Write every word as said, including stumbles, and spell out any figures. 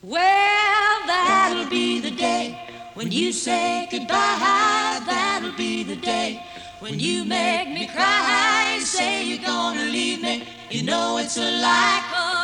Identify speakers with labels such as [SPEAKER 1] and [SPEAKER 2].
[SPEAKER 1] Well, that'll be the day when you say goodbye. That'll be the day when you make me cry. Say you're gonna leave me. You know it's a lie.